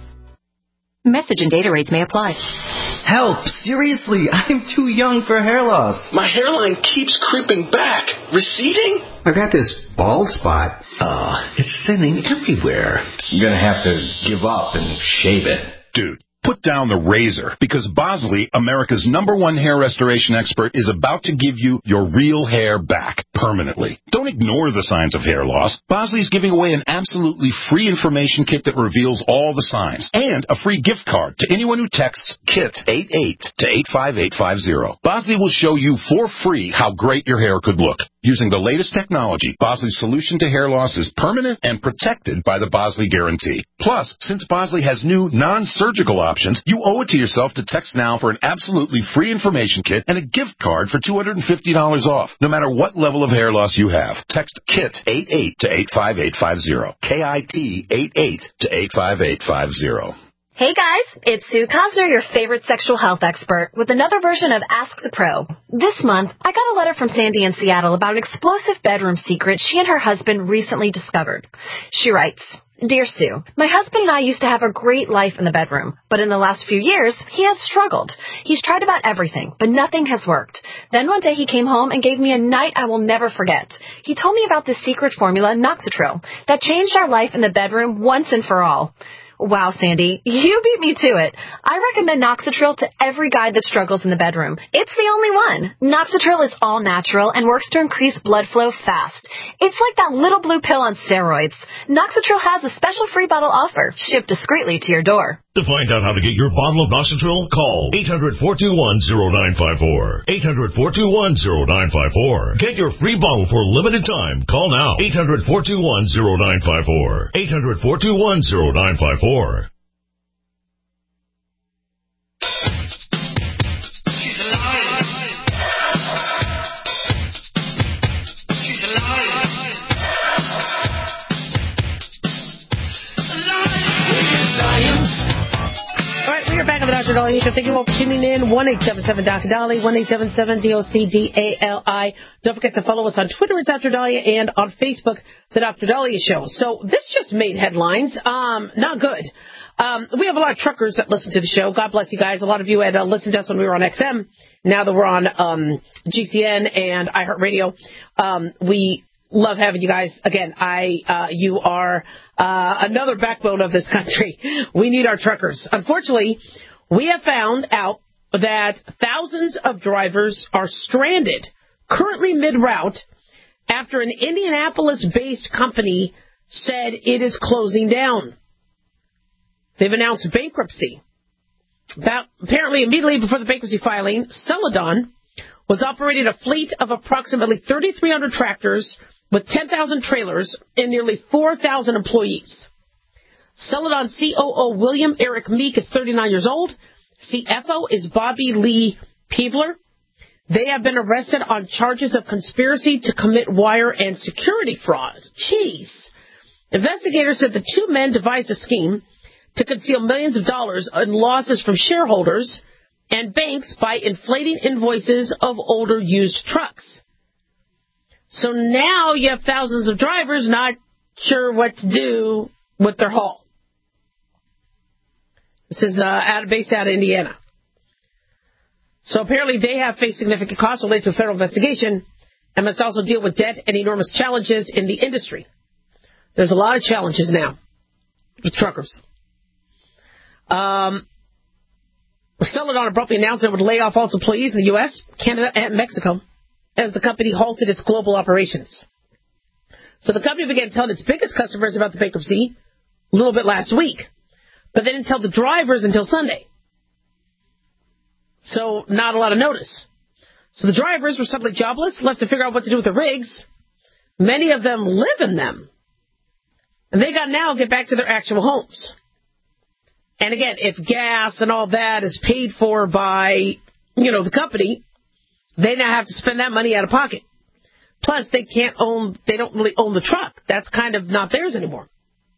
U: Message and data rates may apply.
V: Help! Seriously, I'm too young for hair loss.
W: My hairline keeps creeping back. Receding?
V: I got this bald spot. Uh, it's thinning everywhere. I'm gonna have to give up and shave it.
J: Dude, put down the razor, because Bosley, America's number one hair restoration expert, is about to give you your real hair back permanently. Don't ignore the signs of hair loss. Bosley is giving away an absolutely free information kit that reveals all the signs, and a free gift card to anyone who texts KIT eighty-eight to eight five eight five zero. Bosley will show you for free how great your hair could look. Using the latest technology, Bosley's solution to hair loss is permanent and protected by the Bosley Guarantee. Plus, since Bosley has new non-surgical options, you owe it to yourself to text now for an absolutely free information kit and a gift card for two hundred fifty dollars off, no matter what level of hair loss you have. Text KIT eighty-eight to eight five eight five zero. K I T eighty-eight to eight five eight five zero.
X: Hey guys, it's Sue Cosner, your favorite sexual health expert, with another version of Ask the Pro. This month, I got a letter from Sandy in Seattle about an explosive bedroom secret she and her husband recently discovered. She writes, Dear Sue, my husband and I used to have a great life in the bedroom, but in the last few years, he has struggled. He's tried about everything, but nothing has worked. Then one day he came home and gave me a night I will never forget. He told me about this secret formula, Noxitril, that changed our life in the bedroom once and for all. Wow, Sandy, you beat me to it. I recommend Noxitril to every guy that struggles in the bedroom. It's the only one. Noxitril is all natural and works to increase blood flow fast. It's like that little blue pill on steroids. Noxitril has a special free bottle offer, shipped discreetly to your door.
Y: To find out how to get your bottle of Noxitril, call eight hundred, four two one, zero nine five four. eight hundred, four two one, zero nine five four. Get your free bottle for a limited time. Call now. eight hundred, four two one, zero nine five four. eight hundred, four two one, zero nine five four.
B: She's alive. She's alive.
C: All right, we are back on the Doctor Dolly Show. Thank you all for tuning in. one eight seven seven Doctor Dolly, one eight seven seven D O C D A L I. Don't forget to follow us on Twitter at Doctor Dahlia and on Facebook, The Doctor Dahlia Show. So this just made headlines. Um, not good. Um, we have a lot of truckers that listen to the show. God bless you guys. A lot of you had uh, listened to us when we were on X M. Now that we're on um, G C N and iHeartRadio, um, we love having you guys. Again, I, uh, you are uh, another backbone of this country. We need our truckers. Unfortunately, we have found out that thousands of drivers are stranded currently mid-route after an Indianapolis-based company said it is closing down. They've announced bankruptcy. About, apparently, immediately before the bankruptcy filing, Celadon was operating a fleet of approximately thirty-three hundred tractors with ten thousand trailers and nearly four thousand employees. Celadon C O O William Eric Meek is thirty-nine years old. C F O is Bobby Lee Peebler. They have been arrested on charges of conspiracy to commit wire and security fraud. Jeez. Investigators said the two men devised a scheme to conceal millions of dollars in losses from shareholders and banks by inflating invoices of older used trucks. So now you have thousands of drivers not sure what to do with their haul. This is uh, out, based out of Indiana. So apparently they have faced significant costs related to a federal investigation and must also deal with debt and enormous challenges in the industry. There's a lot of challenges now with truckers. Um, Celadon abruptly announced it would lay off all its employees in the U S, Canada, and Mexico as the company halted its global operations. So the company began telling its biggest customers about the bankruptcy a little bit last week, but they didn't tell the drivers until Sunday. So not a lot of notice. So the drivers were suddenly jobless, left to figure out what to do with the rigs. Many of them live in them. And they got to now get back to their actual homes. And again, if gas and all that is paid for by, you know, the company, they now have to spend that money out of pocket. Plus, they can't own, they don't really own the truck. That's kind of not theirs anymore.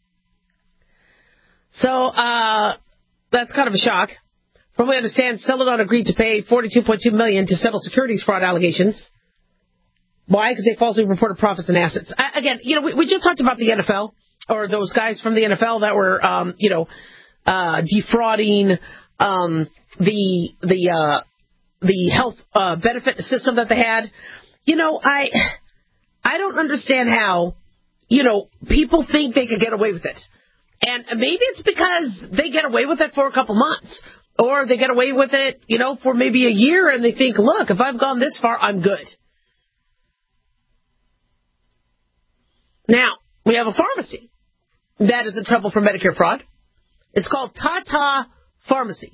C: So, uh, that's kind of a shock. From what we understand, Celadon agreed to pay forty-two point two million dollars to settle securities fraud allegations. Why? Because they falsely reported profits and assets. I, again, you know, we, we just talked about the N F L, or those guys from the N F L that were, um, you know, uh, defrauding um, the the uh, the health uh, benefit system that they had. You know, I I don't understand how, you know, people think they could get away with it. And maybe it's because they get away with it for a couple months. Or they get away with it, you know, for maybe a year, and they think, look, if I've gone this far, I'm good. Now, we have a pharmacy that is in trouble for Medicare fraud. It's called Tata Pharmacy.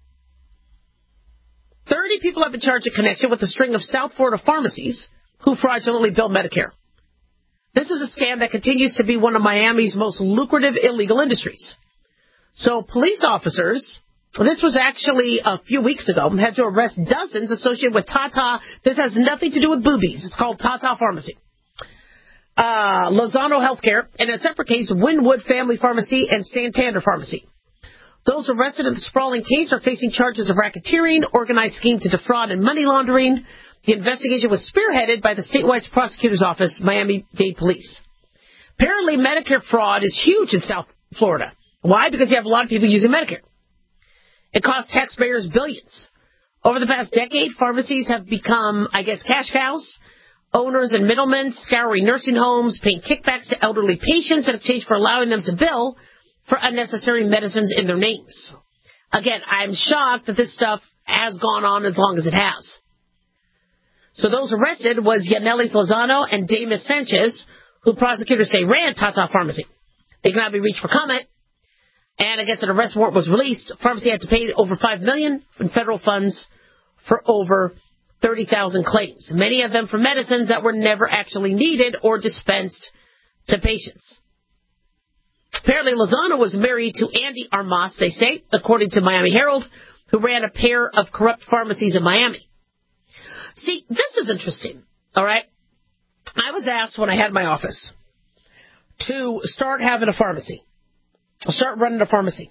C: Thirty people have been charged in connection with a string of South Florida pharmacies who fraudulently bill Medicare. This is a scam that continues to be one of Miami's most lucrative illegal industries. So police officers, this was actually a few weeks ago, had to arrest dozens associated with Tata. This has nothing to do with boobies. It's called Tata Pharmacy. Uh, Lozano Healthcare, and in a separate case, Wynwood Family Pharmacy and Santander Pharmacy. Those arrested in the sprawling case are facing charges of racketeering, organized scheme to defraud, and money laundering. The investigation was spearheaded by the statewide prosecutor's office, Miami-Dade Police. Apparently, Medicare fraud is huge in South Florida. Why? Because you have a lot of people using Medicare. It costs taxpayers billions. Over the past decade, pharmacies have become, I guess, cash cows. Owners and middlemen scouring nursing homes, paying kickbacks to elderly patients in exchange for allowing them to bill for unnecessary medicines in their names. Again, I'm shocked that this stuff has gone on as long as it has. So those arrested was Yanelis Lozano and Damis Sanchez, who prosecutors say ran Tata Pharmacy. They cannot be reached for comment. And I guess an arrest warrant was released. Pharmacy had to pay over five million dollars in federal funds for over thirty thousand claims, many of them for medicines that were never actually needed or dispensed to patients. Apparently, Lozano was married to Andy Armas, they say, according to Miami Herald, who ran a pair of corrupt pharmacies in Miami. See, this is interesting, all right? I was asked when I had my office to start having a pharmacy. I'll start running a pharmacy.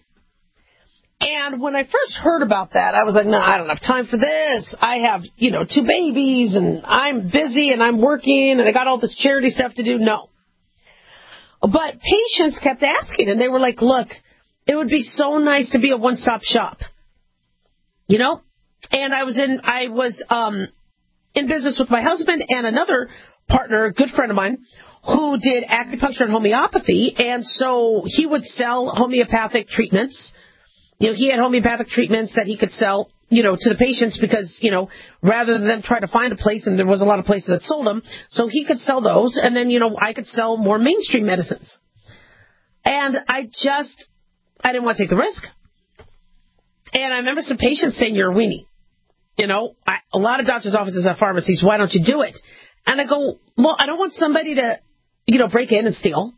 C: And when I first heard about that, I was like, no, I don't have time for this. I have, you know, two babies, and I'm busy, and I'm working, and I got all this charity stuff to do. No. But patients kept asking, and they were like, look, it would be so nice to be a one-stop shop. You know? And I was in, I was um, in business with my husband and another partner, a good friend of mine, who did acupuncture and homeopathy, and so he would sell homeopathic treatments. You know, he had homeopathic treatments that he could sell, you know, to the patients because, you know, rather than them try to find a place, and there was a lot of places that sold them, so he could sell those, and then, you know, I could sell more mainstream medicines. And I just, I didn't want to take the risk. And I remember some patients saying, you're a weenie. You know, I, a lot of doctors' offices have pharmacies. Why don't you do it? And I go, well, I don't want somebody to, you know, break in and steal.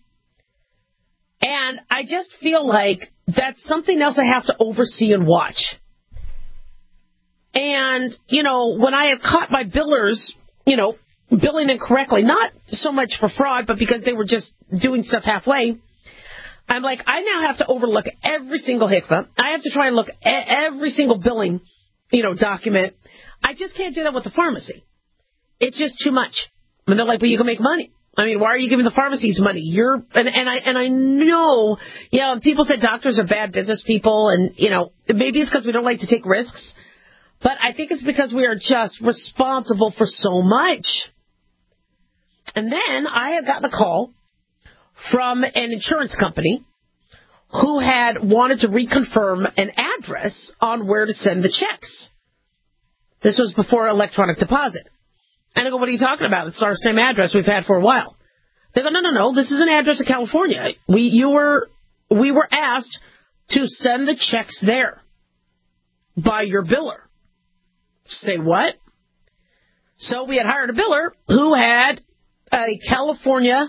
C: And I just feel like that's something else I have to oversee and watch. And, you know, when I have caught my billers, you know, billing incorrectly, not so much for fraud, but because they were just doing stuff halfway. I'm like, I now have to overlook every single H I C V A. I have to try and look at every single billing, you know, document. I just can't do that with the pharmacy. It's just too much. And they're like, but you can make money. I mean, why are you giving the pharmacies money? You're, and, and I, and I know, you know, people said doctors are bad business people, and, you know, maybe it's because we don't like to take risks, but I think it's because we are just responsible for so much. And then I had gotten a call from an insurance company who had wanted to reconfirm an address on where to send the checks. This was before electronic deposit. And I go, what are you talking about? It's our same address we've had for a while. They go, no, no, no, this is an address in California. We, you were, we were asked to send the checks there by your biller. Say what? So we had hired a biller who had a California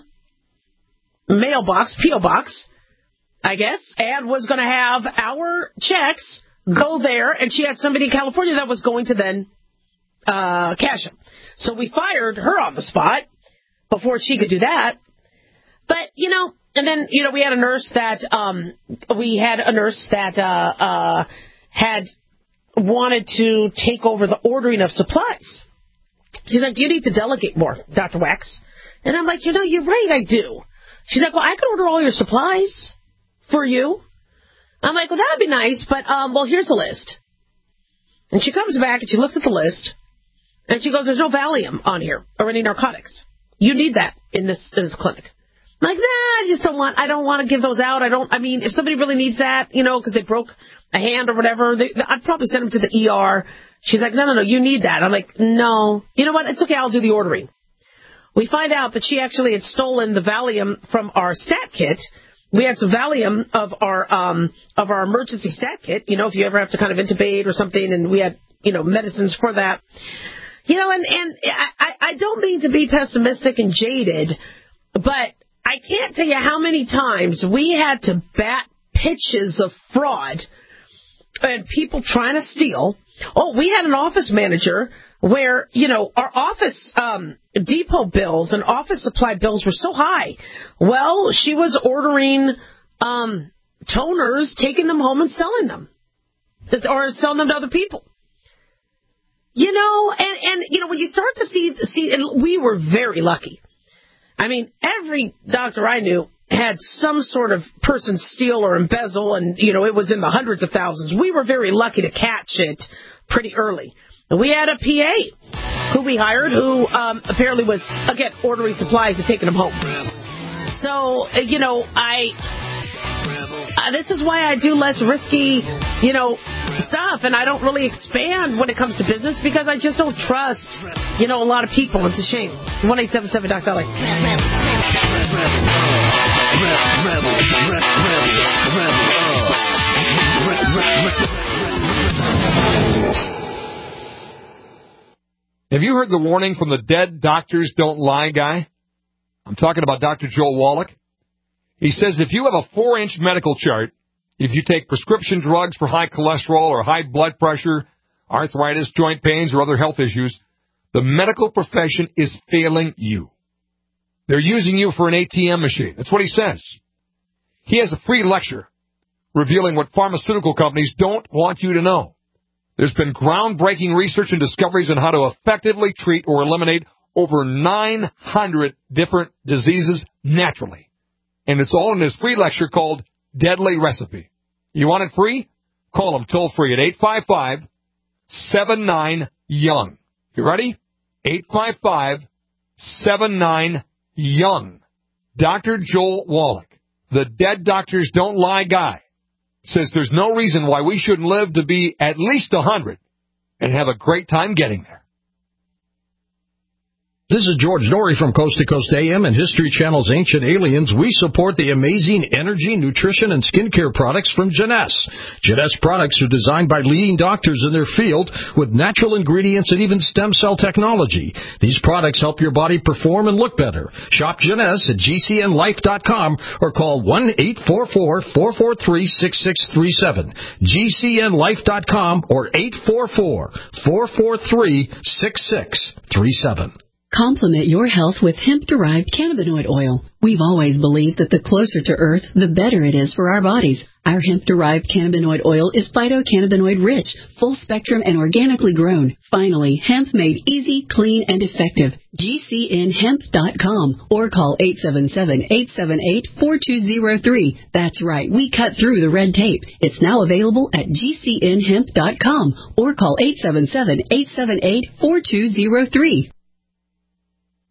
C: mailbox, P O box, I guess, and was going to have our checks go there, and she had somebody in California that was going to then uh, cash them. So we fired her on the spot before she could do that. But, you know, and then, you know, we had a nurse that, um, we had a nurse that, uh, uh, had wanted to take over the ordering of supplies. She's like, you need to delegate more, Doctor Wax. And I'm like, you know, you're right, I do. She's like, well, I could order all your supplies for you. I'm like, well, that'd be nice, but, um, well, here's the list. And she comes back and she looks at the list. And she goes, there's no Valium on here or any narcotics. You need that in this in this clinic. I'm like, nah, I just don't want, I don't want to give those out. I don't, I mean, if somebody really needs that, you know, because they broke a hand or whatever, they, I'd probably send them to the E R. She's like, no, no, no, you need that. I'm like, no. You know what? It's okay. I'll do the ordering. We find out that she actually had stolen the Valium from our stat kit. We had some Valium of our, um, of our emergency stat kit, you know, if you ever have to kind of intubate or something, and we had, you know, medicines for that. You know, and, and I, I don't mean to be pessimistic and jaded, but I can't tell you how many times we had to bat pitches of fraud and people trying to steal. Oh, we had an office manager where, you know, our office um, depot bills and office supply bills were so high. Well, she was ordering um, toners, taking them home and selling them, or selling them to other people. You know, and, and, you know, when you start to see, see, and we were very lucky. I mean, every doctor I knew had some sort of person steal or embezzle, and, you know, it was in the hundreds of thousands. We were very lucky to catch it pretty early. And we had a P A who we hired who um, apparently was, again, ordering supplies and taking them home. So, you know, I... Uh, this is why I do less risky, you know, stuff, and I don't really expand when it comes to business because I just don't trust, you know, a lot of people. It's a shame. one eight seven seven Doc Dolly.
E: Have you heard the warning from the dead doctors don't lie guy? I'm talking about Doctor Joel Wallach. He says if you have a four-inch medical chart, if you take prescription drugs for high cholesterol or high blood pressure, arthritis, joint pains, or other health issues, the medical profession is failing you. They're using you for an A T M machine. That's what he says. He has a free lecture revealing what pharmaceutical companies don't want you to know. There's been groundbreaking research and discoveries on how to effectively treat or eliminate over nine hundred different diseases naturally. And it's all in his free lecture called Deadly Recipe. You want it free? Call him toll free at eight five five, seven nine, young. You ready? eight five five, seven nine, young. Doctor Joel Wallach, the dead doctors don't lie guy, says there's no reason why we shouldn't live to be at least one hundred and have a great time getting there.
F: This is George Norrie from Coast to Coast A M and History Channel's Ancient Aliens. We support the amazing energy, nutrition, and skincare products from Jeunesse. Jeunesse products are designed by leading doctors in their field with natural ingredients and even stem cell technology. These products help your body perform and look better. Shop Jeunesse at G C N life dot com or call one eight four four, four four three, six six three seven. G C N life dot com or eight four four, four four three, six six three seven.
H: Complement your health with hemp-derived cannabinoid oil. We've always believed that the closer to Earth, the better it is for our bodies. Our hemp-derived cannabinoid oil is phytocannabinoid rich, full spectrum, and organically grown. Finally, hemp made easy, clean, and effective. G C N hemp dot com or call eight seven seven, eight seven eight, four two zero three. That's right, we cut through the red tape. It's now available at G C N hemp dot com or call eight seven seven, eight seven eight, four two zero three.